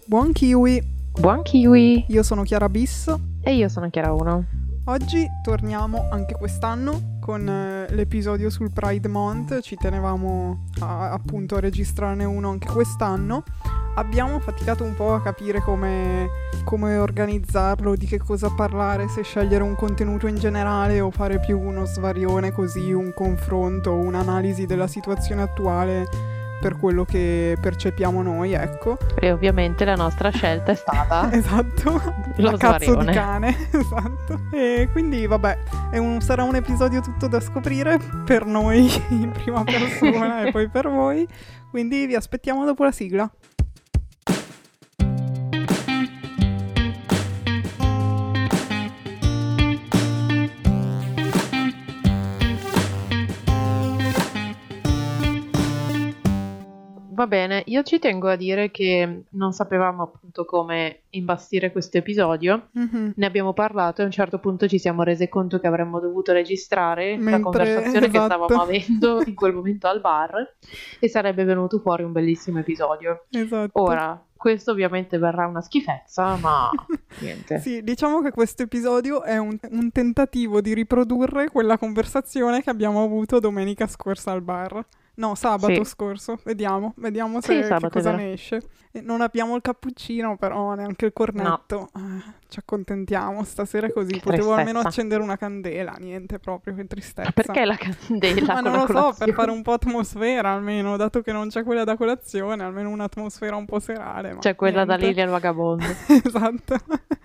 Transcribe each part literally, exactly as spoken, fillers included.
Buon kiwi! Buon kiwi! Io sono Chiara Bis. E io sono Chiara uno. Oggi torniamo anche quest'anno con eh, l'episodio sul Pride Month. Ci tenevamo a, appunto a registrarne uno anche quest'anno. Abbiamo faticato un po' a capire come, come organizzarlo, di che cosa parlare, se scegliere un contenuto in generale o fare più uno svarione, così un confronto, un'analisi della situazione attuale per quello che percepiamo noi, ecco. E ovviamente la nostra scelta è stata esatto, lo la cazzo svarione. di cane, esatto. E quindi vabbè, è un, sarà un episodio tutto da scoprire per noi in prima persona e poi per voi, quindi vi aspettiamo dopo la sigla. Va bene, io ci tengo a dire che non sapevamo appunto come imbastire questo episodio, Mm-hmm. ne abbiamo parlato e a un certo punto ci siamo resi conto che avremmo dovuto registrare la Mentre- conversazione che esatto. stavamo avendo in quel momento al bar e sarebbe venuto fuori un bellissimo episodio. Esatto. Ora, questo ovviamente verrà una schifezza, ma niente. Sì, diciamo che questo episodio è un, un tentativo di riprodurre quella conversazione che abbiamo avuto domenica scorsa al bar. No, sabato Sì. scorso. Vediamo, vediamo Sì, se che sabato, è cosa vero. ne esce. E non abbiamo il cappuccino, però neanche il cornetto. Eh, ci accontentiamo stasera è così. Che Potevo almeno tristezza. accendere una candela, niente proprio, che tristezza. Perché la candela Ma con non la lo so, colazione? per fare un po' atmosfera almeno, dato che non c'è quella da colazione, almeno un'atmosfera un po' serale. Ma C'è quella da niente. Lilian Vagabondo. Esatto.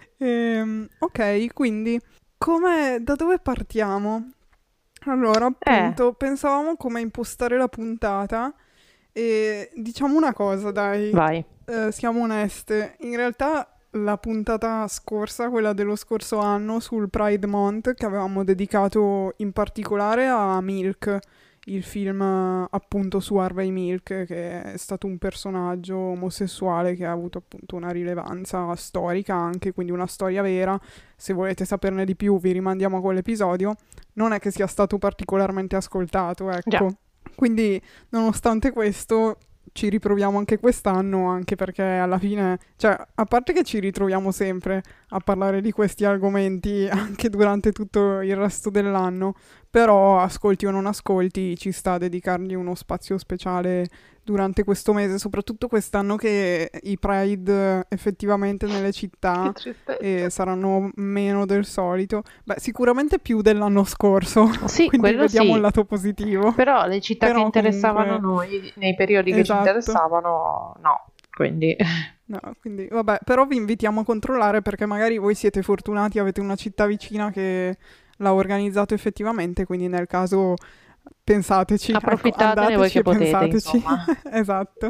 Ehm, ok, quindi come, da dove partiamo? Allora, appunto, pensavamo come impostare la puntata e diciamo una cosa, dai, Vai. eh, siamo oneste. In realtà la puntata scorsa, quella dello scorso anno sul Pride Month, che avevamo dedicato in particolare a Milk, il film eh, appunto su Harvey Milk, che è stato un personaggio omosessuale che ha avuto appunto una rilevanza storica anche, quindi una storia vera. Se volete saperne di più vi rimandiamo a quell'episodio. Non è che sia stato particolarmente ascoltato, ecco. Già. Quindi, nonostante questo, ci riproviamo anche quest'anno, anche perché alla fine, cioè, a parte che ci ritroviamo sempre a parlare di questi argomenti anche durante tutto il resto dell'anno, però ascolti o non ascolti, ci sta a dedicargli uno spazio speciale durante questo mese, soprattutto quest'anno che i Pride effettivamente nelle città Che tristezza. e saranno meno del solito. Beh, sicuramente più dell'anno scorso, Sì, quindi quello vediamo sì. il lato positivo. Però le città Però che interessavano comunque- noi nei periodi che Esatto. ci interessavano, no. Quindi No, quindi vabbè, però vi invitiamo a controllare perché magari voi siete fortunati, avete una città vicina che l'ha organizzato effettivamente, quindi nel caso pensateci, ecco, approfittatene voi andateci che e potete, pensateci. insomma. Esatto.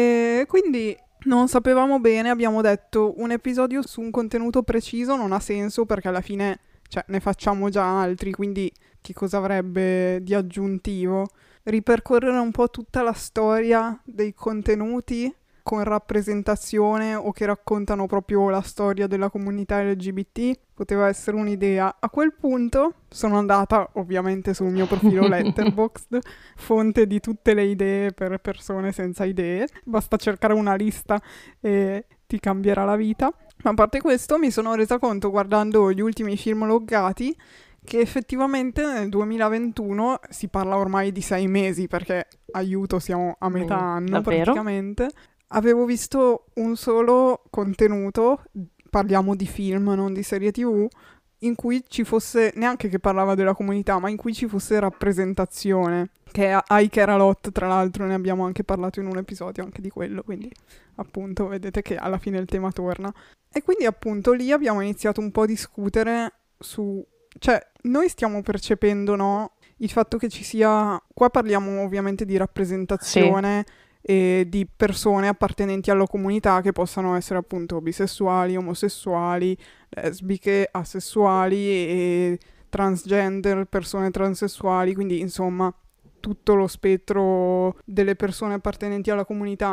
E quindi non sapevamo bene, abbiamo detto un episodio su un contenuto preciso non ha senso perché alla fine, cioè, ne facciamo già altri, quindi che cosa avrebbe di aggiuntivo? Ripercorrere un po' tutta la storia dei contenuti con rappresentazione o che raccontano proprio la storia della comunità L G B T poteva essere un'idea. A quel punto sono andata ovviamente sul mio profilo Letterboxd, fonte di tutte le idee per persone senza idee. Basta cercare una lista e ti cambierà la vita. Ma a parte questo mi sono resa conto guardando gli ultimi film loggati che effettivamente nel duemilaventuno si parla ormai di sei mesi perché aiuto siamo a metà Mm, anno davvero? praticamente. Avevo visto un solo contenuto, parliamo di film, non di serie tivù, in cui ci fosse, neanche che parlava della comunità, ma in cui ci fosse rappresentazione, che è I Care A Lot, tra l'altro ne abbiamo anche parlato in un episodio anche di quello, quindi appunto vedete che alla fine il tema torna. E quindi appunto lì abbiamo iniziato un po' a discutere su, cioè noi stiamo percependo, no, il fatto che ci sia, qua parliamo ovviamente di rappresentazione e di persone appartenenti alla comunità che possano essere appunto bisessuali, omosessuali, lesbiche, asessuali e transgender, persone transessuali, quindi insomma tutto lo spettro delle persone appartenenti alla comunità.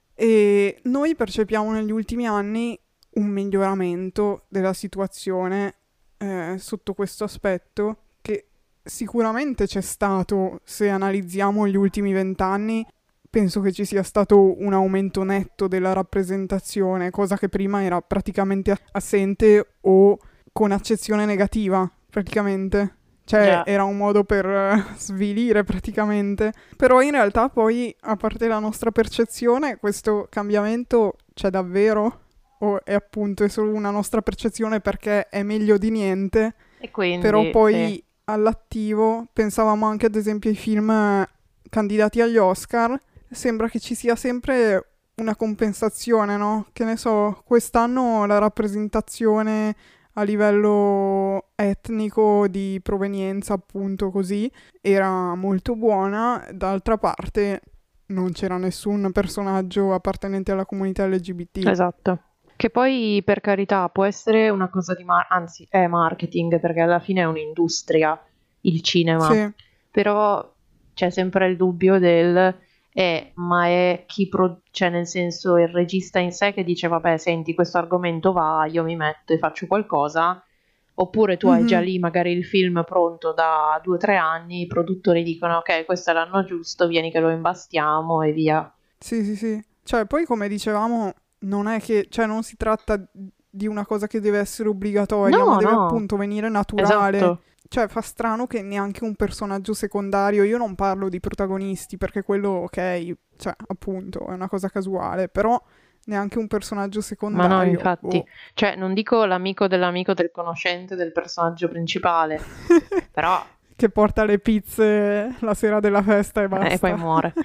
E noi percepiamo negli ultimi anni un miglioramento della situazione eh, sotto questo aspetto che sicuramente c'è stato se analizziamo gli ultimi vent'anni. penso che ci sia stato un aumento netto della rappresentazione, cosa che prima era praticamente assente o con accezione negativa, praticamente. Cioè, Già, era un modo per eh, svilire praticamente. Però in realtà poi, a parte la nostra percezione, questo cambiamento c'è davvero? O è appunto è solo una nostra percezione perché è meglio di niente? e Però quindi sì, poi all'attivo pensavamo anche ad esempio ai film eh, candidati agli Oscar, sembra che ci sia sempre una compensazione, no? Che ne so, quest'anno la rappresentazione a livello etnico di provenienza, appunto così, era molto buona, d'altra parte non c'era nessun personaggio appartenente alla comunità L G B T. esatto. Che poi, per carità, può essere una cosa di mar- anzi, è marketing, perché alla fine è un'industria, il cinema. Sì, Però c'è sempre il dubbio del, eh, ma è chi pro- cioè nel senso il regista in sé che dice, vabbè, senti, questo argomento va, io mi metto e faccio qualcosa, oppure tu hai già mhm, lì magari il film pronto da due o tre anni, i produttori dicono, ok, questo è l'anno giusto, vieni che lo imbastiamo e via. sì, sì, sì. Cioè, poi come dicevamo, non è che, cioè, non si tratta di una cosa che deve essere obbligatoria, ma No, deve no, appunto venire naturale. esatto. Cioè, fa strano che neanche un personaggio secondario, io non parlo di protagonisti, perché quello, ok, cioè, appunto, è una cosa casuale, però neanche un personaggio Ma no, secondario, infatti, boh. cioè non dico l'amico dell'amico del conoscente del personaggio principale, però Che porta le pizze la sera della festa e eh, e poi basta. muore.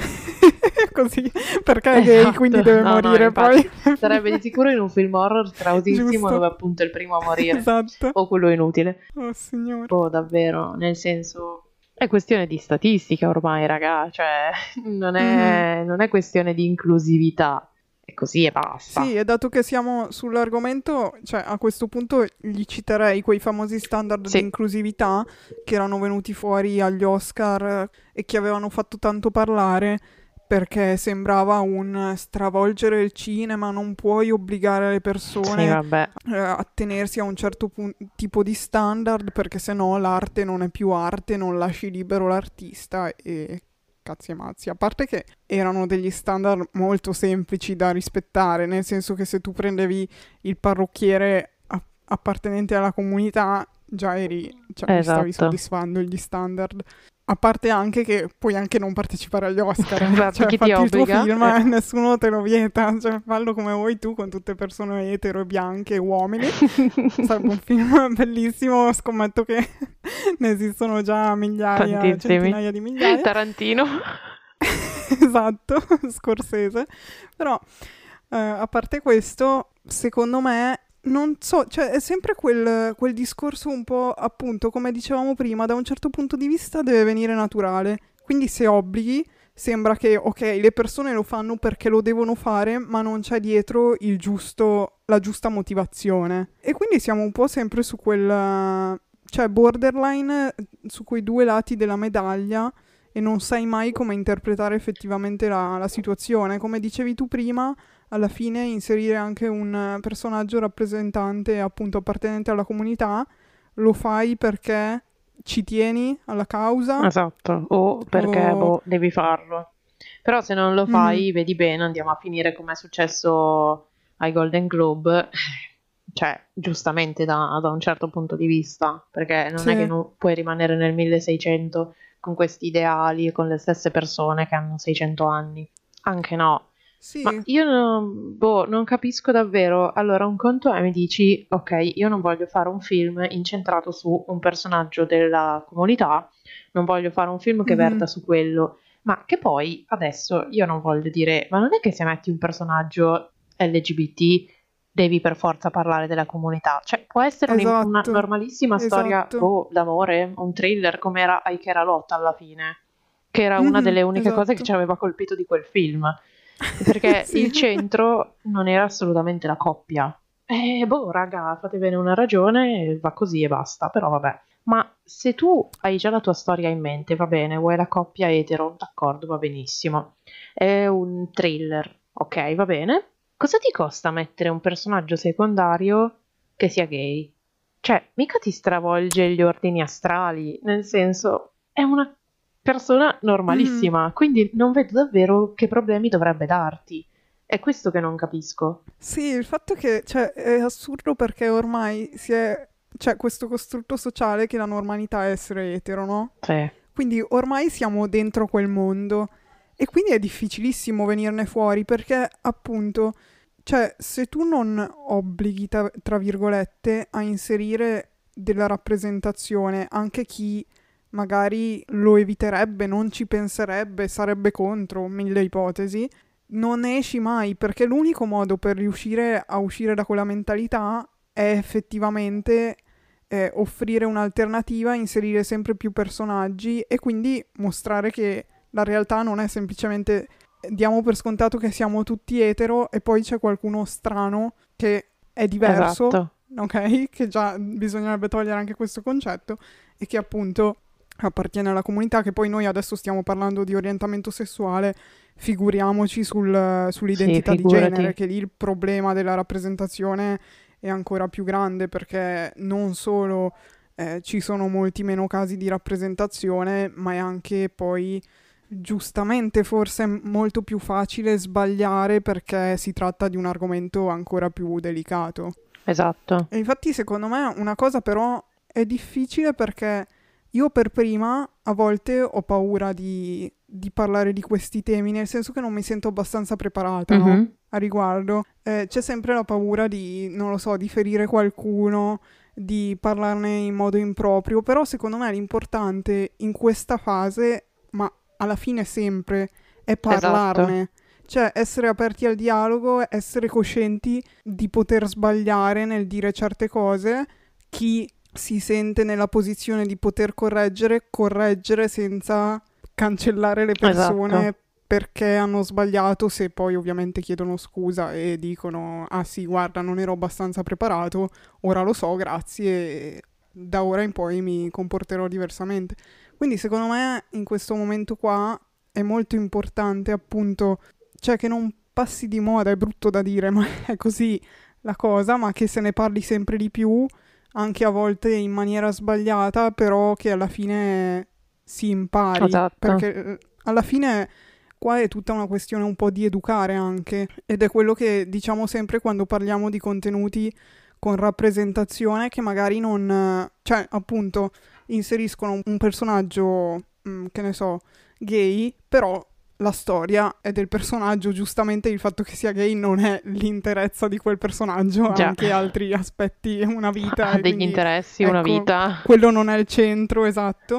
Così, perché è gay, quindi Esatto, deve no, no, morire poi. infatti sarebbe di sicuro in un film horror trautissimo Giusto, dove appunto è il primo a morire, esatto. o quello inutile. Oh signore. Oh, davvero, nel senso, è questione di statistica ormai, raga, cioè non Mhm. è, non è questione di inclusività, è così e basta. Sì, e dato che siamo sull'argomento, cioè a questo punto gli citerei quei famosi standard di Sì, inclusività che erano venuti fuori agli Oscar eh, e che avevano fatto tanto parlare perché sembrava un stravolgere il cinema, non puoi obbligare le sì, persone vabbè. eh, a tenersi a un certo pun- tipo di standard perché sennò l'arte non è più arte, non lasci libero l'artista e cazzi e mazzi. A parte che erano degli standard molto semplici da rispettare, nel senso che se tu prendevi il parrucchiere a- appartenente alla comunità, già eri, cioè li stavi Esatto. soddisfando gli standard. A parte anche che puoi anche non partecipare agli Oscar, eh. Esatto, Cioè chi ti fatti il tuo obbliga? film Eh. e nessuno te lo vieta, cioè fallo come vuoi tu con tutte persone etero e bianche, uomini. Sarebbe un film bellissimo, scommetto che ne esistono già migliaia, Tantissimi. centinaia di migliaia. Tarantino. Esatto, Scorsese. Però, eh, a parte questo, secondo me, non so, cioè è sempre quel, quel discorso un po', appunto, come dicevamo prima, da un certo punto di vista deve venire naturale. Quindi se obblighi, sembra che, ok, le persone lo fanno perché lo devono fare, ma non c'è dietro il giusto, la giusta motivazione. E quindi siamo un po' sempre su quel, cioè borderline, eh, su quei due lati della medaglia e non sai mai come interpretare effettivamente la, la situazione. Come dicevi tu prima, alla fine inserire anche un eh, personaggio rappresentante, appunto appartenente alla comunità, lo fai perché ci tieni alla causa Esatto, o perché o... boh, devi farlo. Però se non lo Mhm, fai, vedi bene, andiamo a finire come è successo ai Golden Globe, cioè giustamente da, da un certo punto di vista, perché non è che sì, non puoi rimanere nel milleseicento con questi ideali e con le stesse persone che hanno seicento anni. Anche no. Ma sì, io non, boh, non capisco davvero. Allora, un conto è mi dici, ok, io non voglio fare un film incentrato su un personaggio della comunità, non voglio fare un film che mhm, verta su quello, ma che poi adesso io non voglio dire, ma non è che se metti un personaggio L G B T devi per forza parlare della comunità, cioè può essere un- una esatto, normalissima storia, esatto, boh, d'amore, un thriller come era Aikera Lot alla fine, che era una mhm, delle uniche cose che esatto, ci aveva colpito di quel film. Perché sì, il centro non era assolutamente la coppia. E boh, raga, fatevene una ragione, va così e basta, però vabbè. Ma se tu hai già la tua storia in mente, va bene, vuoi la coppia etero, d'accordo, va benissimo. È un thriller, ok, va bene. Cosa ti costa mettere un personaggio secondario che sia gay? Cioè, mica ti stravolge gli ordini astrali, nel senso, è una persona Mhm. normalissima, quindi non vedo davvero che problemi dovrebbe darti. È questo che non capisco. Sì, il fatto che, cioè, è assurdo perché ormai si è, c'è questo costrutto sociale che la normalità è essere etero, no? Sì, Quindi ormai siamo dentro quel mondo e quindi è difficilissimo venirne fuori perché appunto, cioè, se tu non obblighi, tra, tra virgolette, a inserire della rappresentazione anche chi magari lo eviterebbe, non ci penserebbe, sarebbe contro, mille ipotesi, non ne esci mai perché l'unico modo per riuscire a uscire da quella mentalità è effettivamente eh, offrire un'alternativa, inserire sempre più personaggi e quindi mostrare che la realtà non è semplicemente eh, diamo per scontato che siamo tutti etero e poi c'è qualcuno strano che è diverso, esatto. ok? Che già bisognerebbe togliere anche questo concetto e che appunto appartiene alla comunità, che poi noi adesso stiamo parlando di orientamento sessuale, figuriamoci sul- Sì, sull'identità di genere, figurati. che lì il problema della rappresentazione è ancora più grande perché non solo eh, ci sono molti meno casi di rappresentazione, ma è anche poi giustamente forse molto più facile sbagliare perché si tratta di un argomento ancora più delicato. Esatto. E infatti secondo me una cosa però è difficile perché io per prima a volte ho paura di, di parlare di questi temi, nel senso che non mi sento abbastanza preparata, no? Mhm. A riguardo. Eh, c'è sempre la paura di, non lo so, di ferire qualcuno, di parlarne in modo improprio, però secondo me l'importante in questa fase, ma alla fine sempre, è Esatto. parlarne. Cioè essere aperti al dialogo, essere coscienti di poter sbagliare nel dire certe cose, chi si sente nella posizione di poter correggere, correggere senza cancellare le Esatto. persone perché hanno sbagliato, se poi ovviamente chiedono scusa e dicono ah sì, guarda, non ero abbastanza preparato, ora lo so, grazie, e da ora in poi mi comporterò diversamente. Quindi secondo me in questo momento qua è molto importante appunto, cioè che non passi di moda, è brutto da dire, ma è così la cosa, ma che se ne parli sempre di più, anche a volte in maniera sbagliata, però che alla fine si impari, Esatto. perché eh, alla fine qua è tutta una questione un po' di educare anche, ed è quello che diciamo sempre quando parliamo di contenuti con rappresentazione che magari non, eh, cioè appunto inseriscono un, un personaggio, mm, che ne so, gay, però la storia è del personaggio, giustamente il fatto che sia gay non è l'interezza di quel personaggio, ha Già. anche altri aspetti, una vita Ha e degli quindi interessi, una ecco, vita. quello non è il centro esatto.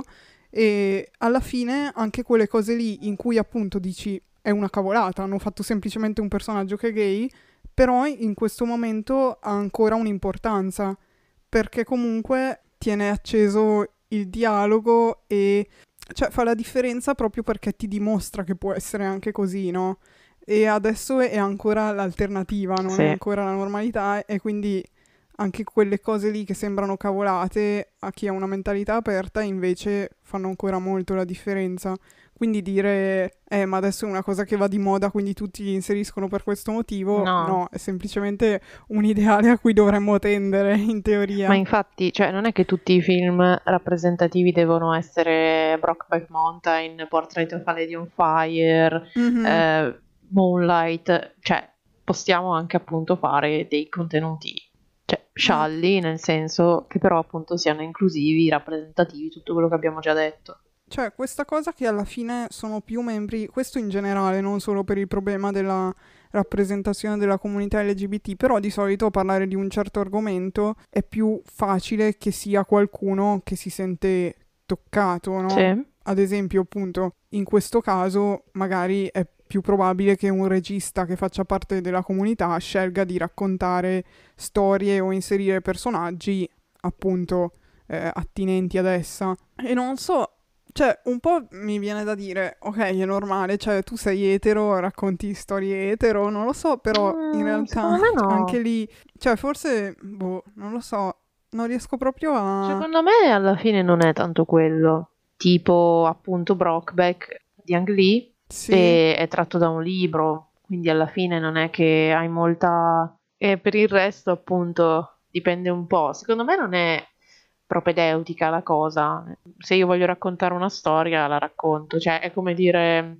E alla fine anche quelle cose lì in cui appunto dici è una cavolata, hanno fatto semplicemente un personaggio che è gay, però in questo momento ha ancora un'importanza, perché comunque tiene acceso il dialogo e cioè fa la differenza proprio perché ti dimostra che può essere anche così, no? E adesso è ancora l'alternativa, non è Sì. ancora la normalità e quindi anche quelle cose lì che sembrano cavolate a chi ha una mentalità aperta invece fanno ancora molto la differenza. Quindi dire, eh, ma adesso è una cosa che va di moda, quindi tutti li inseriscono per questo motivo, No. no, è semplicemente un ideale a cui dovremmo tendere, in Ma teoria. infatti, cioè, non è che tutti i film rappresentativi devono essere Brokeback Mountain, Portrait of a Lady on Fire, Mhm. eh, Moonlight, cioè, possiamo anche appunto fare dei contenuti, cioè, Mm. scialli, nel senso che però appunto siano inclusivi, rappresentativi, tutto quello che abbiamo già detto. Cioè, questa cosa che alla fine sono più membri, questo in generale, non solo per il problema della rappresentazione della comunità L G B T, però di solito parlare di un certo argomento è più facile che sia qualcuno che si sente toccato, no? Sì, Ad esempio, appunto, in questo caso magari è più probabile che un regista che faccia parte della comunità scelga di raccontare storie o inserire personaggi, appunto, eh, attinenti ad essa. E non so, cioè, un po' mi viene da dire, ok, è normale, cioè tu sei etero, racconti storie etero, non lo so, però in Mm, realtà secondo me anche no. lì, cioè forse, boh, non lo so, non riesco proprio a... Secondo me alla fine non è tanto quello. Tipo appunto Brokeback di Ang Lee Sì, e è tratto da un libro, quindi alla fine non è che hai molta... E per il resto appunto dipende un po'. Secondo me non è propedeutica la cosa. Se io voglio raccontare una storia, la racconto. Cioè, è come dire,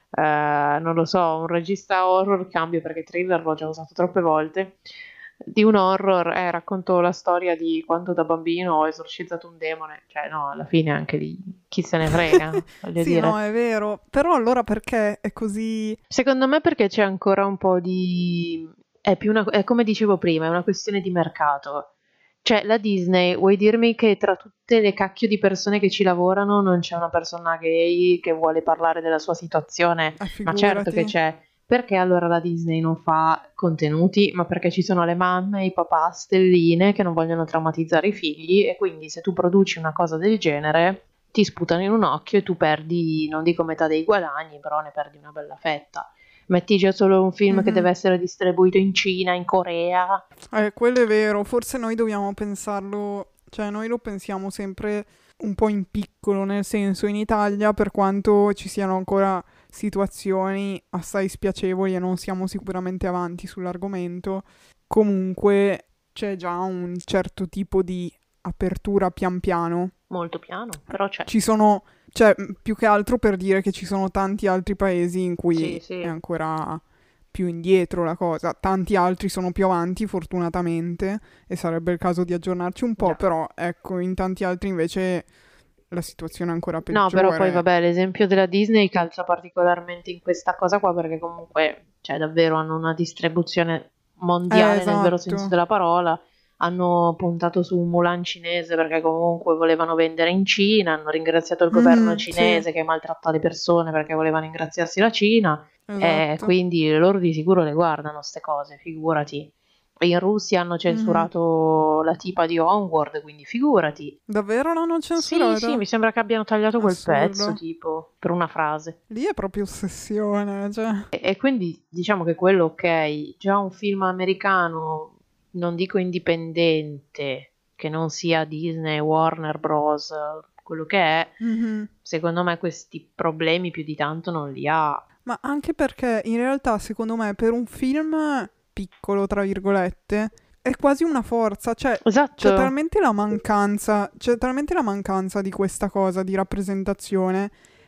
eh, non lo so, un regista horror cambio perché thriller l'ho già usato troppe volte. Di un horror, eh, racconto la storia di quando da bambino ho esorcizzato un demone. Cioè, no, alla fine anche lì, chi se ne frega, voglio Sì, no, dire. è vero. Però allora perché è così... Secondo me perché c'è ancora un po' di... È più una... è come dicevo prima, è una questione di mercato. Cioè, la Disney, vuoi dirmi che tra tutte le cacchio di persone che ci lavorano non c'è una persona gay che vuole parlare della sua situazione? Ah, Ma certo che figurati. c'è. Perché allora la Disney non fa contenuti? Ma perché ci sono le mamme e i papà stelline che non vogliono traumatizzare i figli e quindi se tu produci una cosa del genere ti sputano in un occhio e tu perdi, non dico metà dei guadagni, però ne perdi una bella fetta. Metti già solo un film che Mhm. deve essere distribuito in Cina, in Corea. Eh, quello è vero. Forse noi dobbiamo pensarlo... Cioè, noi lo pensiamo sempre un po' in piccolo, nel senso, in Italia, per quanto ci siano ancora situazioni assai spiacevoli e non siamo sicuramente avanti sull'argomento, comunque c'è già un certo tipo di apertura pian piano. Molto piano, però c'è. Ci sono, cioè, m, più che altro per dire che ci sono tanti altri paesi in Sì, cui è sì. ancora più indietro la cosa. Tanti altri sono più avanti, fortunatamente, e sarebbe il caso di aggiornarci un po', Già. però ecco, in tanti altri invece la situazione è ancora No, però poi peggiore. vabbè, l'esempio della Disney calza particolarmente in questa cosa qua perché comunque, cioè davvero hanno una distribuzione Eh, mondiale nel vero senso esatto. della parola. Hanno puntato su un Mulan cinese perché comunque volevano vendere in Cina, hanno ringraziato il governo Mhm, sì, cinese che maltratta le persone perché volevano ingraziarsi la Cina e esatto. quindi loro di sicuro le guardano ste cose, figurati. In Russia hanno Mhm. censurato la tipa di Onward, quindi figurati. Davvero l'hanno Sì, sì, censurata? mi sembra che abbiano tagliato quel pezzo, Assurdo. tipo, per una frase. Lì è proprio ossessione, cioè. E, e quindi diciamo che quello, ok, già un film americano, non dico indipendente, che non sia Disney, Warner Bros., quello che è, Mhm. secondo me questi problemi più di tanto non li ha. Ma anche perché in realtà, secondo me, per un film piccolo, tra virgolette, è quasi una forza. Cioè, Esatto, c'è talmente la mancanza, c'è talmente la mancanza di questa cosa, di rappresentazione,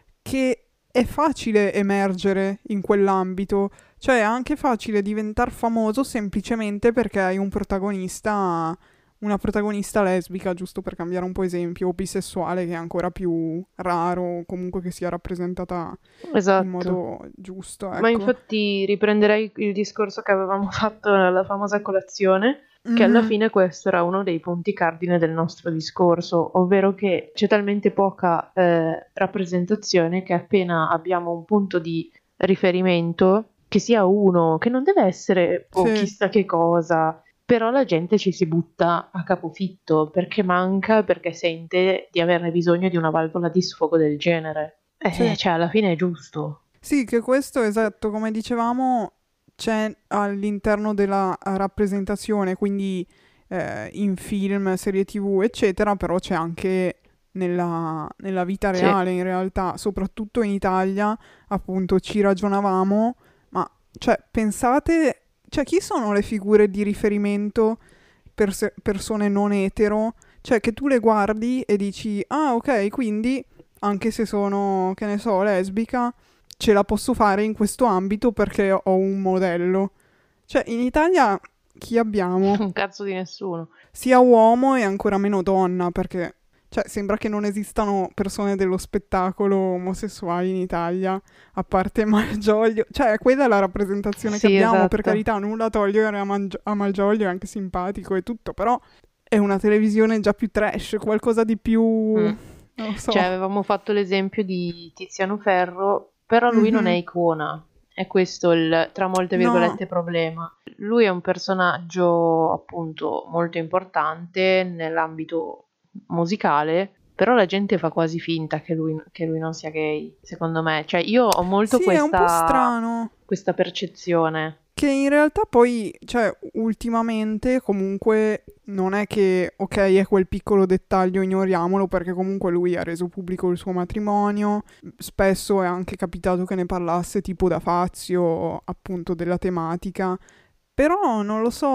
che è facile emergere in quell'ambito. Cioè, è anche facile diventare famoso semplicemente perché hai un protagonista, una protagonista lesbica, giusto per cambiare un po' esempio, o bisessuale, che è ancora più raro, o comunque che sia rappresentata in esatto. modo giusto, Ma ecco. infatti riprenderei il discorso che avevamo fatto nella famosa colazione, che alla Mhm, fine questo era uno dei punti cardine del nostro discorso, ovvero che c'è talmente poca eh, rappresentazione che appena abbiamo un punto di riferimento, che sia uno, che non deve essere oh, sì, chissà che cosa, però la gente ci si butta a capofitto perché manca, perché sente di averne bisogno di una valvola di sfogo del genere. Eh, sì. cioè, alla fine è giusto. Sì, che questo, esatto, come dicevamo, c'è all'interno della rappresentazione, quindi eh, in film, serie T V, eccetera, però c'è anche nella, nella vita Sì. reale, in realtà, soprattutto in Italia, appunto, ci ragionavamo, ma cioè, pensate, cioè, chi sono le figure di riferimento per se- persone non etero? Cioè, che tu le guardi e dici, ah, ok, quindi, anche se sono, che ne so, lesbica, ce la posso fare in questo ambito perché ho un modello. Cioè, in Italia chi abbiamo? Un cazzo di nessuno. Sia uomo e ancora meno donna, perché cioè, sembra che non esistano persone dello spettacolo omosessuali in Italia, a parte Malgioglio. Cioè, quella è la rappresentazione che Sì, abbiamo, per esatto. carità, nulla togliere a, Mangi- a Malgioglio, è anche simpatico e tutto, però è una televisione già più trash, qualcosa di più... Mm. non lo so. Cioè, avevamo fatto l'esempio di Tiziano Ferro, però lui non è Mhm. icona. È questo il, tra molte No, virgolette, problema. Lui è un personaggio, appunto, molto importante nell'ambito musicale, però la gente fa quasi finta che lui, che lui non sia gay, secondo me. Cioè, io ho molto sì, è un po' questa, strano. questa percezione. Che in realtà poi, cioè, ultimamente comunque non è che, ok, è quel piccolo dettaglio, ignoriamolo, perché comunque lui ha reso pubblico il suo matrimonio, spesso è anche capitato che ne parlasse tipo da Fazio, appunto, della tematica, però non lo so,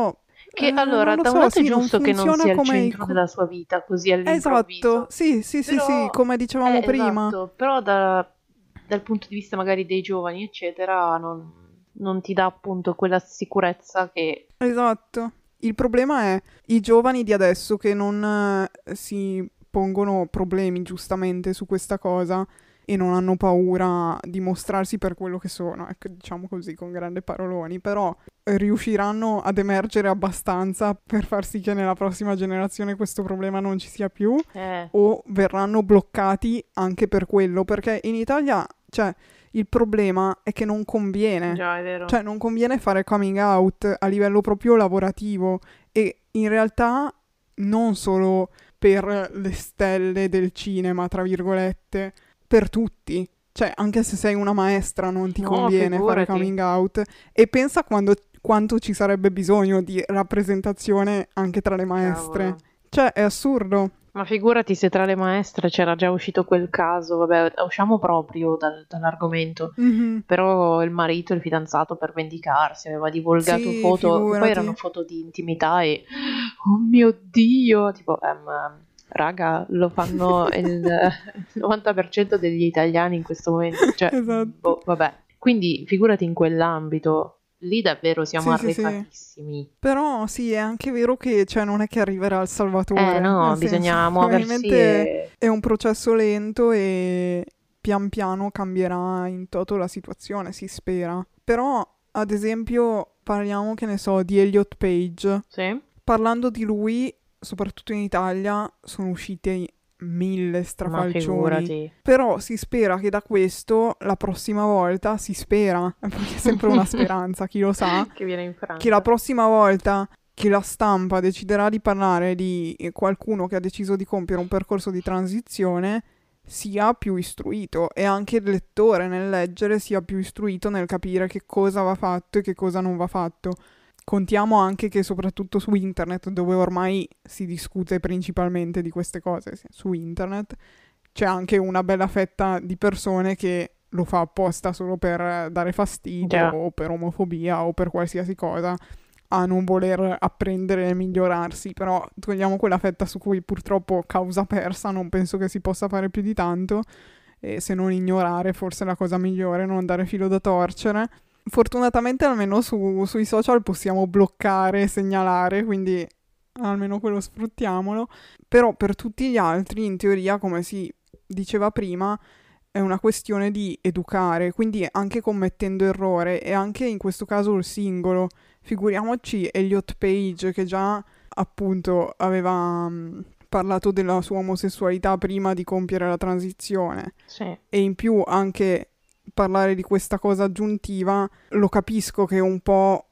Che Eh, allora, non lo da un so, lato è sì, non giusto che non funziona sia il come i... centro co- della sua vita, così Esatto, all'improvviso, sì, sì, sì, sì, però, come dicevamo eh, prima. esatto, però da- dal punto di vista magari dei giovani, eccetera, non, non ti dà appunto quella sicurezza che... Esatto. Il problema è i giovani di adesso che non eh, si pongono problemi giustamente su questa cosa e non hanno paura di mostrarsi per quello che sono, ecco, diciamo così con grandi paroloni, però eh, riusciranno ad emergere abbastanza per far sì che nella prossima generazione questo problema non ci sia più Eh, o verranno bloccati anche per quello, perché in Italia, cioè, il problema è che non conviene. già, è vero. Cioè, non conviene fare coming out a livello proprio lavorativo e in realtà non solo per le stelle del cinema, tra virgolette, per tutti. Cioè, anche se sei una maestra non ti No, conviene fare figurati, coming out. E pensa quando, quanto ci sarebbe bisogno di rappresentazione anche tra le maestre. cavolo. Cioè, è assurdo. Ma figurati se tra le maestre c'era già uscito quel caso, vabbè, usciamo proprio dal- dall'argomento, Mhm. però il marito, il fidanzato, per vendicarsi, aveva divulgato Sì, foto, che poi erano figurati. foto di intimità e, oh mio Dio, tipo, ehm, raga, lo fanno il novanta per cento degli italiani in questo momento, cioè, Esatto. boh, vabbè. Quindi figurati in quell'ambito, lì davvero siamo Sì, sì, sì. arretratissimi. Però sì, è anche vero che cioè, non è che arriverà al Eh Salvatore, no, nel senso, bisogna muoversi probabilmente e... è un processo lento e pian piano cambierà in toto la situazione, si spera. Però, ad esempio, parliamo, che ne so, di Elliot Page. Sì? Parlando di lui, soprattutto in Italia, sono uscite mille Ma strafalcioni. figurati. Però si spera che da questo la prossima volta, si spera, perché è sempre una speranza, chi lo sa, Che viene in che la Francia. prossima volta che la stampa deciderà di parlare di qualcuno che ha deciso di compiere un percorso di transizione sia più istruito e anche il lettore nel leggere sia più istruito nel capire che cosa va fatto e che cosa non va fatto. Contiamo anche che soprattutto su internet, dove ormai si discute principalmente di queste cose, sì, su internet, c'è anche una bella fetta di persone che lo fa apposta solo per dare fastidio Già. o per omofobia o per qualsiasi cosa a non voler apprendere e migliorarsi, però togliamo quella fetta su cui purtroppo causa persa, non penso che si possa fare più di tanto, e se non ignorare forse è la cosa migliore, non dare filo da torcere. Fortunatamente almeno su- sui social possiamo bloccare, segnalare, quindi almeno quello sfruttiamolo, però per tutti gli altri in teoria, come si diceva prima, è una questione di educare, quindi anche commettendo errore e anche in questo caso il singolo. Figuriamoci Elliot Page che già appunto aveva mm, parlato della sua omosessualità prima di compiere la transizione Sì. e in più anche parlare di questa cosa aggiuntiva, lo capisco che un po'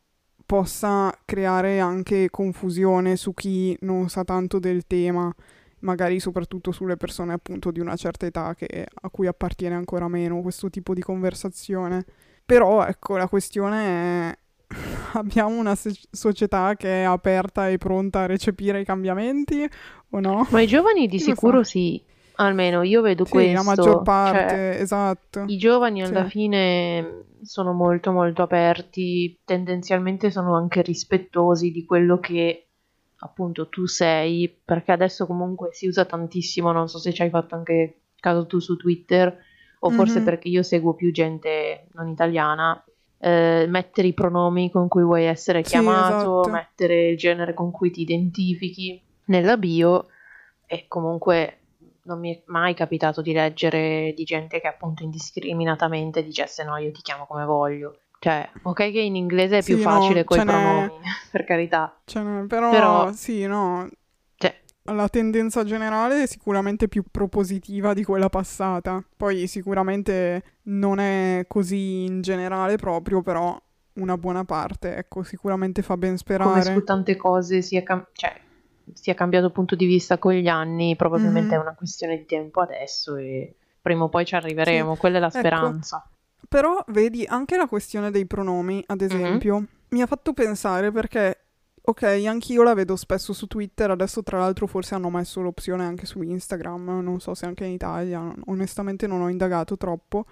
possa creare anche confusione su chi non sa tanto del tema, magari soprattutto sulle persone appunto di una certa età che, a cui appartiene ancora meno questo tipo di conversazione. Però ecco, la questione è abbiamo una so- società che è aperta e pronta a recepire i cambiamenti o no? Ma i giovani di Chi lo sicuro sa? sì, almeno io vedo Sì, la maggior questo, cioè parte, esatto. i giovani Sì. alla fine sono molto molto aperti, tendenzialmente sono anche rispettosi di quello che appunto tu sei, perché adesso comunque si usa tantissimo, non so se ci hai fatto anche caso tu su Twitter, o forse Mhm. perché io seguo più gente non italiana, eh, mettere i pronomi con cui vuoi essere Sì, chiamato, esatto. mettere il genere con cui ti identifichi nella bio e comunque non mi è mai capitato di leggere di gente che appunto indiscriminatamente dicesse no, io ti chiamo come voglio. Cioè, ok che in inglese è più Sì, no, facile coi ce n'è, pronomi, per carità, ce n'è, però però, sì, no, cioè, la tendenza generale è sicuramente più propositiva di quella passata. Poi sicuramente non è così in generale proprio, però una buona parte, ecco, sicuramente fa ben come su sperare. tante cose sia, cam- cioè, sia cambiato punto di vista con gli anni, probabilmente è Mhm. una questione di tempo adesso e prima o poi ci Sì, arriveremo, quella è la ecco, speranza. però vedi anche la questione dei pronomi, ad Mhm. esempio, mi ha fatto pensare perché, ok, anch'io la vedo spesso su Twitter, adesso tra l'altro forse hanno messo l'opzione anche su Instagram, non so se anche in Italia, onestamente non ho indagato troppo,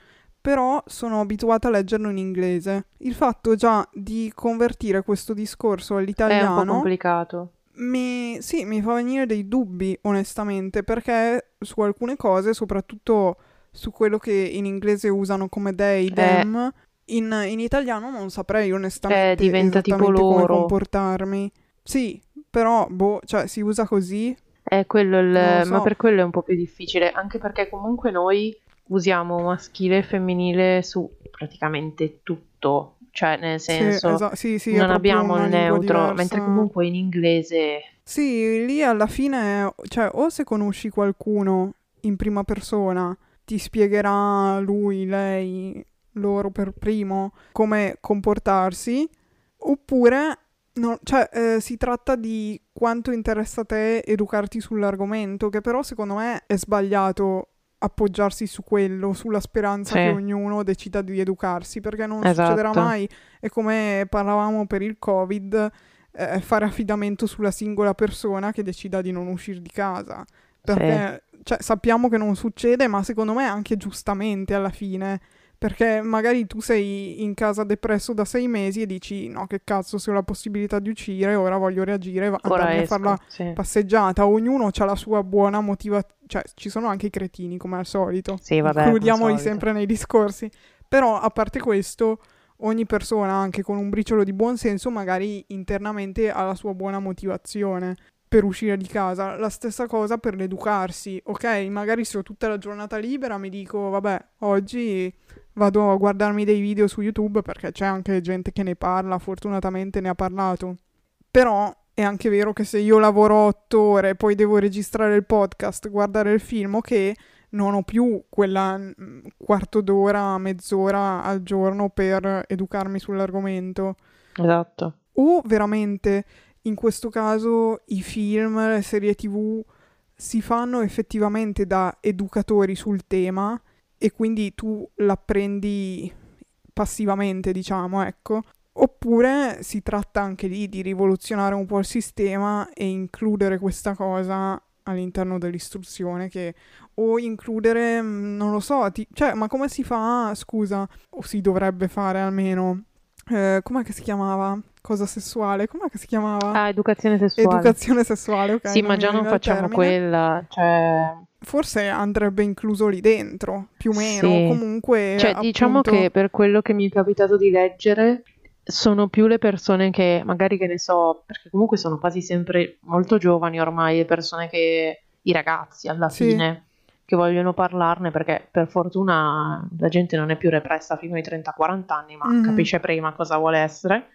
però sono abituata a leggerlo in inglese. Il fatto già di convertire questo discorso È un po' all'italiano complicato. mi, sì, mi fa venire dei dubbi, onestamente, perché su alcune cose, soprattutto su quello che in inglese usano come they, È, them, in, in italiano non saprei è- onestamente diventa tipo esattamente come loro. comportarmi. Sì, però, boh, cioè, si usa così, È quello non lo il... Ma so. per quello è un po' più difficile, anche perché comunque noi usiamo maschile e femminile su praticamente tutto, cioè nel Sì, senso esa- sì, sì, è non proprio abbiamo una il lingua neutro, mentre diversa. comunque in inglese, Sì, lì alla fine, cioè, o se conosci qualcuno in prima persona, ti spiegherà lui, lei, loro per primo come comportarsi, oppure, no- cioè, eh, si tratta di quanto interessa a te educarti sull'argomento, che però secondo me è sbagliato appoggiarsi su quello, sulla speranza che sì, ognuno decida di educarsi, perché non succederà esatto, mai. È come parlavamo per il Covid, eh, fare affidamento sulla singola persona che decida di non uscire di casa. sì. Perché cioè, sappiamo che non succede, ma secondo me anche giustamente alla fine. Perché magari tu sei in casa depresso da sei mesi e dici no, che cazzo, se ho la possibilità di uscire, ora voglio reagire, va- Ora andarmi a fare la esco, sì. passeggiata. Ognuno ha la sua buona motivazione. Cioè, ci sono anche i cretini, come al solito. Sì, vabbè, come al Includiamoli solito. sempre nei discorsi. Però, a parte questo, ogni persona, anche con un briciolo di buonsenso, magari internamente ha la sua buona motivazione per uscire di casa. La stessa cosa per l'educarsi. Ok, magari se ho tutta la giornata libera mi dico, vabbè, oggi vado a guardarmi dei video su YouTube perché c'è anche gente che ne parla, fortunatamente ne ha parlato. Però è anche vero che se io lavoro otto ore e poi devo registrare il podcast, guardare il film, ok, non ho più quella mm, quarto d'ora, mezz'ora al giorno per educarmi sull'argomento. Esatto. O veramente in questo caso i film, le serie ti vu si fanno effettivamente da educatori sul tema e quindi tu l'apprendi passivamente, diciamo, ecco. Oppure si tratta anche lì di rivoluzionare un po' il sistema e includere questa cosa all'interno dell'istruzione che o includere, mm, non lo so, ti- cioè, ma come si fa, scusa, o si dovrebbe fare almeno, eh, com'è che si chiamava? Cosa sessuale? Com'è che si chiamava? Ah, educazione sessuale. Educazione sessuale, ok, Sì, non ma mi già non veniva il facciamo termine. quella, cioè, Forse andrebbe incluso lì dentro, più o meno, sì. comunque Cioè, diciamo appunto, che per quello che mi è capitato di leggere, sono più le persone che, magari che ne so, perché comunque sono quasi sempre molto giovani ormai, le persone che, i ragazzi alla sì. fine, che vogliono parlarne, perché per fortuna la gente non è più repressa fino ai trenta quaranta anni, ma Mhm. capisce prima cosa vuole essere.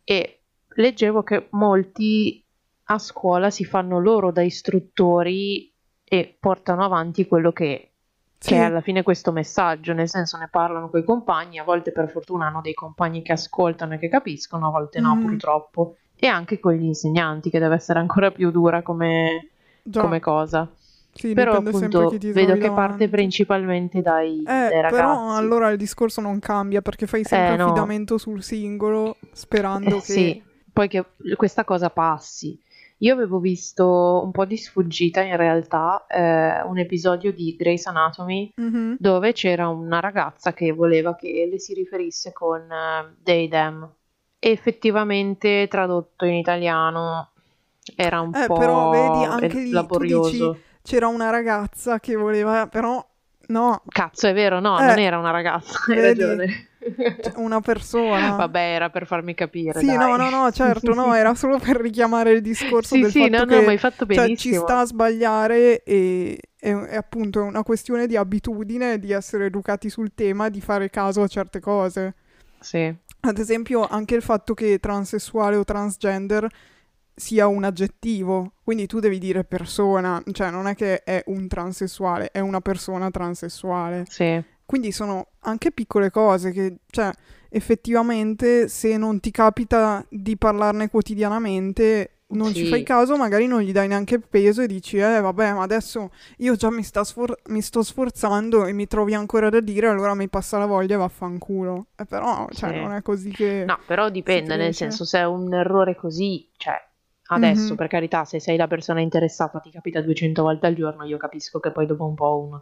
E leggevo che molti a scuola si fanno loro da istruttori e portano avanti quello che, che è Sì. alla fine questo messaggio, nel senso ne parlano con i compagni, a volte per fortuna hanno dei compagni che ascoltano e che capiscono, a volte no, Mhm. purtroppo, e anche con gli insegnanti, che deve essere ancora più dura come, Già, come cosa. sì, Però dipende sempre chi appunto ti vedo trovi che parte davanti. principalmente dai, Eh, dai però ragazzi. allora il discorso non cambia perché fai sempre Eh no, affidamento sul singolo eh sperando che... sì, poi che questa cosa passi. Io avevo visto un po' di sfuggita in realtà eh, un episodio di Grey's Anatomy Mhm. dove c'era una ragazza che voleva che le si riferisse con eh, they, them e effettivamente tradotto in italiano era un Eh, però vedi, po' anche el- lì tu dici laborioso. c'era una ragazza che voleva, però no, Cazzo, è vero, no, non eh, era una ragazza, hai vedi, ragione. c'è una persona. Vabbè, era per farmi capire, Sì, dai. no, no, no, certo, no, era solo per richiamare il discorso Sì, del sì, no, fatto no, ma che, hai fatto cioè, ci sta benissimo. a sbagliare e è, è appunto una questione di abitudine, di essere educati sul tema, di fare caso a certe cose. Sì, Ad esempio, anche il fatto che transessuale o transgender sia un aggettivo, quindi tu devi dire persona, cioè non è che è un transessuale, è una persona transessuale. sì, Quindi sono anche piccole cose che, cioè, effettivamente se non ti capita di parlarne quotidianamente, non ci fai sì, caso, magari non gli dai neanche peso e dici, eh vabbè, ma adesso io già mi, sta sfor- mi sto sforzando e mi trovi ancora da dire, allora mi passa la voglia e vaffanculo. E però, cioè, sì. non è così che No, però si dipende, nel cresce. senso, se è un errore così, cioè, adesso, Mhm. per carità, se sei la persona interessata, ti capita duecento volte al giorno, io capisco che poi dopo un po' uno si,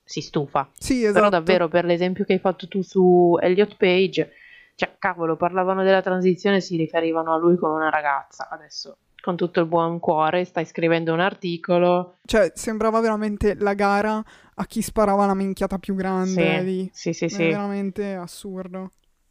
si stufa. Sì, esatto. Però davvero, per l'esempio che hai fatto tu su Elliot Page, cioè cavolo, parlavano della transizione, si riferivano a lui come una ragazza. Adesso, con tutto il buon cuore, stai scrivendo un articolo. Cioè, sembrava veramente la gara a chi sparava la minchiata più grande Sì, lì. sì, sì, È sì. veramente assurdo.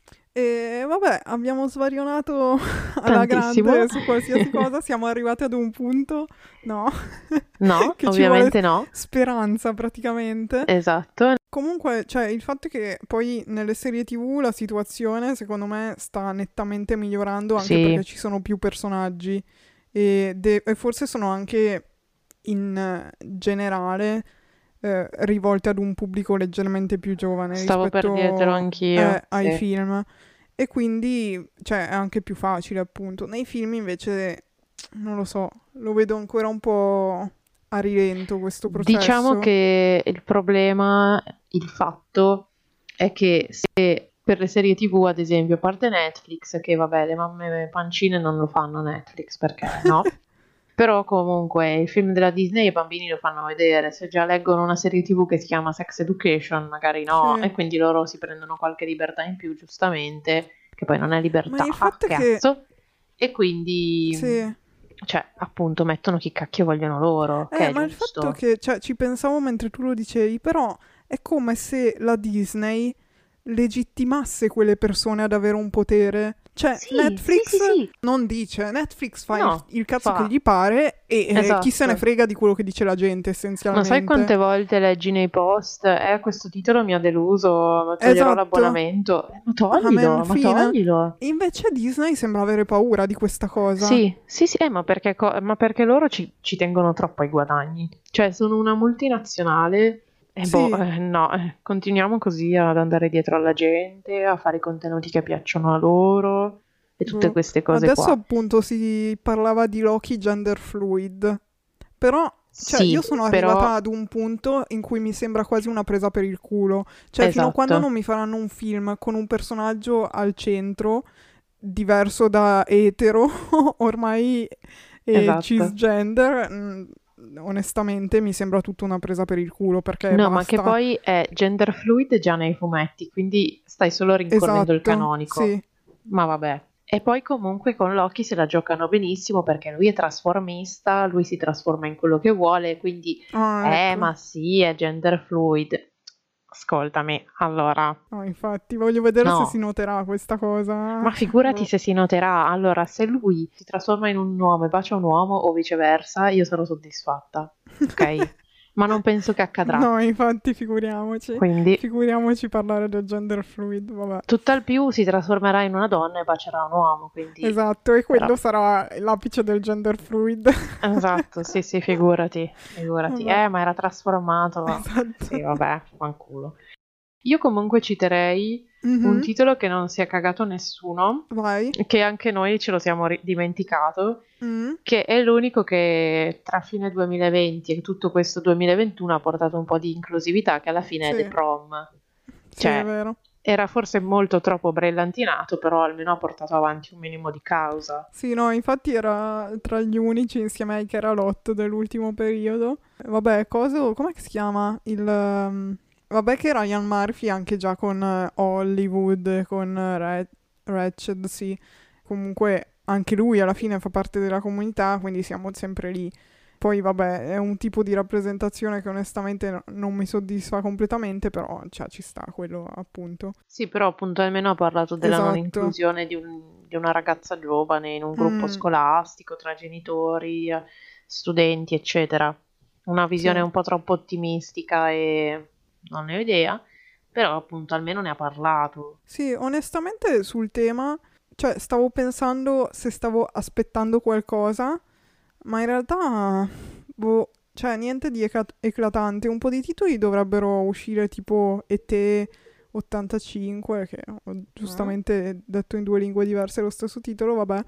E vabbè, abbiamo svarionato alla Tantissimo. grande su qualsiasi cosa, siamo arrivati ad un punto, no? No, che ci ovviamente vuole no. speranza praticamente. Esatto. Comunque, cioè, il fatto è che poi nelle serie tivù la situazione, secondo me, sta nettamente migliorando anche Sì. perché ci sono più personaggi e, de- e forse sono anche in eh, generale eh, rivolte ad un pubblico leggermente più giovane Stavo per rispetto dirtelo anch'io. eh, ai Sì. film. E quindi, cioè, è anche più facile, appunto. Nei film, invece, non lo so, lo vedo ancora un po' a rilento questo processo. Diciamo che il problema, il fatto, è che se per le serie tivù, ad esempio, a parte Netflix, che vabbè, le mamme pancine non lo fanno Netflix, perché no? Però comunque i film della Disney i bambini lo fanno vedere, se già leggono una serie tivù che si chiama Sex Education, magari no, Sì. e quindi loro si prendono qualche libertà in più, giustamente, che poi non è libertà, Ma il ah, fatto è che... cazzo, e quindi, Sì. cioè, appunto, mettono chi cacchio vogliono loro, che Eh, è ma il giusto. fatto che, cioè, ci pensavo mentre tu lo dicevi, però è come se la Disney legittimasse quelle persone ad avere un potere. Cioè, Sì, Netflix sì, sì, sì. non dice, Netflix fa No, il, il cazzo fa. che gli pare e eh, Esatto. chi se ne frega di quello che dice la gente, Ma essenzialmente. sai quante volte leggi nei post, eh, questo titolo mi ha deluso, ma toglierò Esatto. l'abbonamento. Eh, Ma toglilo, Amen, ma fine. toglilo. Invece Disney sembra avere paura di questa cosa. Sì, sì, sì, eh, ma perché, co- ma perché loro ci, ci tengono troppo ai guadagni. Cioè, sono una multinazionale e Sì. boh, eh, no, eh, continuiamo così ad andare dietro alla gente, a fare i contenuti che piacciono a loro e tutte Boh. queste cose Adesso qua. appunto si parlava di Loki gender fluid. Però, cioè, Sì, io sono però- arrivata ad un punto in cui mi sembra quasi una presa per il culo. Cioè, fino a Esatto. quando non mi faranno un film con un personaggio al centro, diverso da etero, ormai e Esatto. cisgender, mh, onestamente mi sembra tutta una presa per il culo, perché No, basta. ma che poi è gender fluid già nei fumetti, quindi stai solo rincorrendo il Esatto, canonico. sì. Ma vabbè. E poi comunque con Loki se la giocano benissimo perché lui è trasformista, lui si trasforma in quello che vuole, quindi Ah, eh, ecco. ma sì, è gender fluid. Ascoltami, allora, No, infatti, voglio vedere se no. si noterà questa cosa. Ma figurati Boh. se si noterà. Allora, se lui si trasforma in un uomo e bacia un uomo o viceversa, io sarò soddisfatta. Ok? Ma non penso che accadrà. No, infatti, figuriamoci. Quindi, Figuriamoci parlare del gender fluid, vabbè. tutt'al più si trasformerà in una donna e bacerà un uomo, quindi... Esatto, e quello Però- sarà l'apice del gender fluid. Esatto, sì, sì, figurati, figurati. Vabbè. Eh, ma era trasformato. Esatto. Sì, vabbè, fanculo. Io comunque citerei Mhm. un titolo che non si è cagato nessuno, Vai. che anche noi ce lo siamo ri- dimenticato, Mm. che è l'unico che tra fine duemilaventi e tutto questo duemilaventuno ha portato un po' di inclusività, che alla fine Sì. è The Prom. Sì, Cioè, è vero. era forse molto troppo brillantinato, però almeno ha portato avanti un minimo di causa. Sì, no, infatti era tra gli unici insieme ai Keralot dell'ultimo periodo. Vabbè, cosa... com'è che si chiama? Il... um, Vabbè che Ryan Murphy anche già con eh, Hollywood, con eh, Red- Ratched, sì. Comunque anche lui alla fine fa parte della comunità, quindi siamo sempre lì. Poi vabbè, è un tipo di rappresentazione che onestamente no- non mi soddisfa completamente, però cioè, ci sta quello appunto. Sì, però appunto almeno ha parlato della non Esatto. inclusione di, un- di una ragazza giovane in un gruppo Mm. scolastico tra genitori, eh, studenti, eccetera. Una visione Sì. un po' troppo ottimistica e non ne ho idea, però appunto almeno ne ha parlato. Sì, onestamente sul tema, cioè stavo pensando se stavo aspettando qualcosa, ma in realtà, boh, cioè niente di eca- eclatante. Un po' di titoli dovrebbero uscire tipo E T ottantacinque, che ho giustamente detto in due lingue diverse lo stesso titolo, vabbè.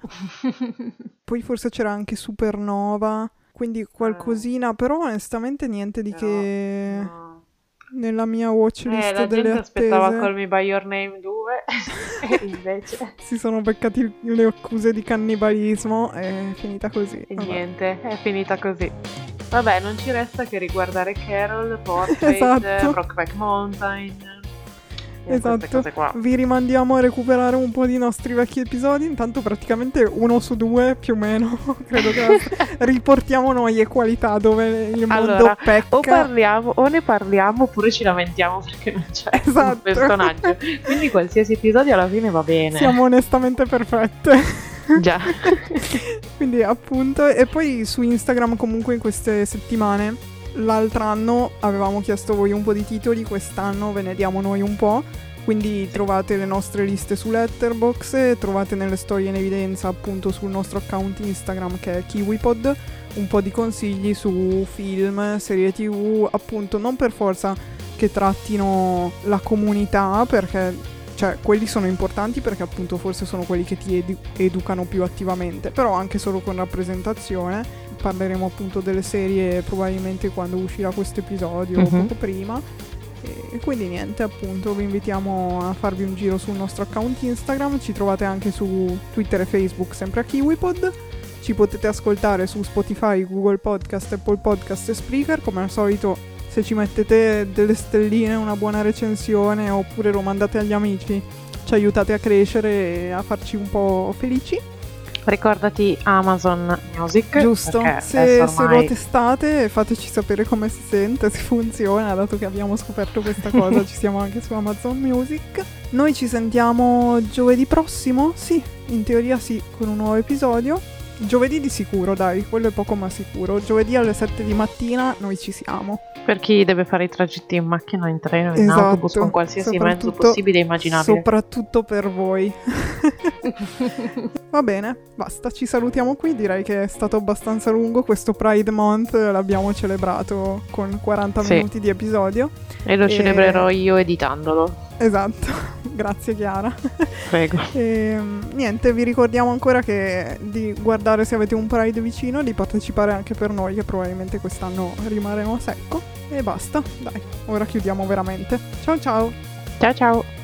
Poi forse c'era anche Supernova, quindi qualcosina, però onestamente niente di Però, che no. nella mia watchlist Eh, la delle gente aspettava attese. Call Me By Your Name due e invece Si sono beccati il- le accuse di cannibalismo e è finita così. e vabbè. niente, è finita così. Vabbè, non ci resta che riguardare Carol, Portrait, Esatto. Brokeback Mountain e queste Esatto, cose qua. vi rimandiamo a recuperare un po' di nostri vecchi episodi, intanto praticamente uno su due più o meno, credo che riportiamo noi e qualità dove il mondo Allora, pecca. o parliamo, o ne parliamo oppure ci lamentiamo perché non c'è un Esatto. personaggio. Quindi qualsiasi episodio alla fine va bene. Siamo onestamente perfette. Già. Quindi appunto, e poi su Instagram comunque in queste settimane, l'altro anno avevamo chiesto a voi un po' di titoli, quest'anno ve ne diamo noi un po', quindi trovate le nostre liste su Letterboxd, trovate nelle storie in evidenza appunto sul nostro account Instagram che è KiwiPod un po' di consigli su film, serie tv, appunto non per forza che trattino la comunità, perché cioè quelli sono importanti perché appunto forse sono quelli che ti edu- educano più attivamente, però anche solo con rappresentazione. Parleremo appunto delle serie probabilmente quando uscirà questo episodio o Mhm. poco prima, e quindi niente, appunto vi invitiamo a farvi un giro sul nostro account Instagram, ci trovate anche su Twitter e Facebook sempre a KiwiPod, ci potete ascoltare su Spotify, Google Podcast, Apple Podcast e Spreaker, come al solito. Se ci mettete delle stelline, una buona recensione oppure lo mandate agli amici, ci aiutate a crescere e a farci un po' felici. Ricordati Amazon Music. Giusto, perché se, adesso se lo ormai testate fateci sapere come si sente, se funziona, dato che abbiamo scoperto questa cosa ci siamo anche su Amazon Music. Noi ci sentiamo giovedì prossimo? Sì, in teoria sì, con un nuovo episodio. Giovedì di sicuro, dai, quello è poco ma sicuro. Giovedì alle sette di mattina noi ci siamo. per chi deve fare i tragitti in macchina, in treno, in Esatto, autobus, con qualsiasi mezzo soprattutto- possibile e immaginabile. Soprattutto per voi. Va bene, basta, ci salutiamo qui. Direi che è stato abbastanza lungo questo Pride Month, l'abbiamo celebrato con quaranta Sì. minuti di episodio. E lo E- celebrerò io editandolo. Esatto, grazie Chiara. Prego. E, niente, vi ricordiamo ancora che di guardare se avete un Pride vicino, di partecipare anche per noi, che probabilmente quest'anno rimarremo a secco. E basta, dai, ora chiudiamo veramente. Ciao ciao! Ciao ciao.